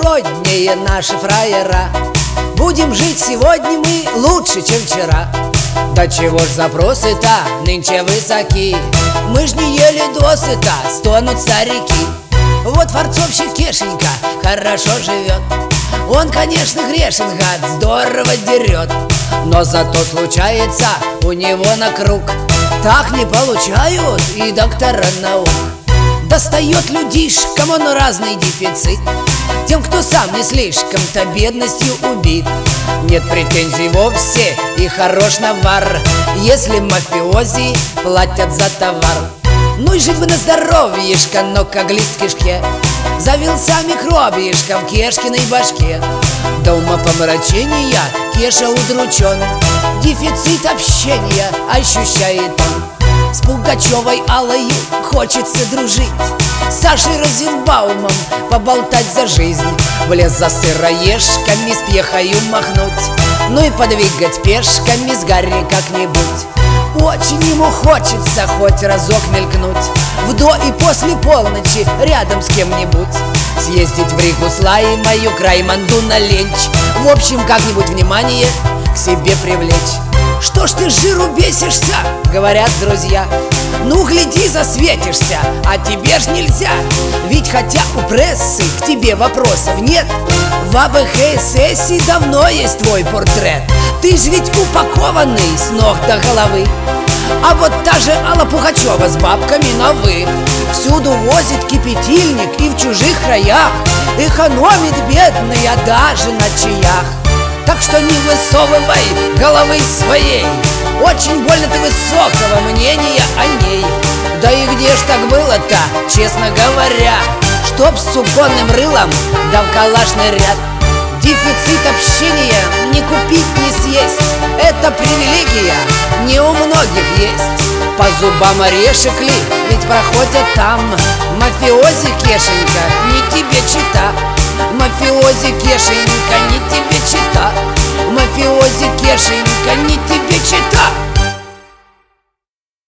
свободнее наши фраера. Будем жить сегодня мы лучше, чем вчера. Да чего ж запросы-то нынче высоки? Мы ж не ели досыта, стонут старики. Вот форцовщик Кешенька хорошо живет. Он, конечно, грешен, гад, здорово дерет. Но зато случается у него на круг. Так не получают и доктора наук. Достает людишкам он разный дефицит. Тем, кто сам не слишком-то бедностью убит. Нет претензий вовсе и хорош навар, если мафиози платят за товар. Ну и жить бы на здоровьишко, но как лист в кишке. Завелся микробишка в Кешкиной башке. До умопомрачения Кеша удручен. Дефицит общения ощущает он. С Пугачевой Аллою хочется дружить, с Сашей Розенбаумом поболтать за жизнь. В лес за сыроежками с пьехою махнуть, ну и подвигать пешками с Гарри как-нибудь. Очень ему хочется хоть разок мелькнуть в до и после полночи рядом с кем-нибудь. Съездить в Ригу с Лаймою, к Раймонду на ленч. В общем, как-нибудь внимание к себе привлечь. Что ж ты с жиру бесишься, говорят друзья. Ну, гляди, засветишься, а тебе ж нельзя. Ведь хотя у прессы к тебе вопросов нет, в АБХСС давно есть твой портрет. Ты ж ведь упакованный с ног до головы. А вот та же Алла Пугачева с бабками на «вы» всюду возит кипятильник и в чужих краях экономит бедная даже на чаях. Так что не высовывай головы своей, очень больно ты высокого мнения о ней. Да и где ж так было-то, честно говоря, чтоб с суконным рылом да в калашный ряд. Дефицит общения не купить, не съесть, это привилегия не у многих есть. По зубам орешек ли, ведь проходят там. Мафиози, Кешенька, не тебе чита. Мафиози, Кешенька, не тебе чита. Мафиози, Кешенька, не тебе чита.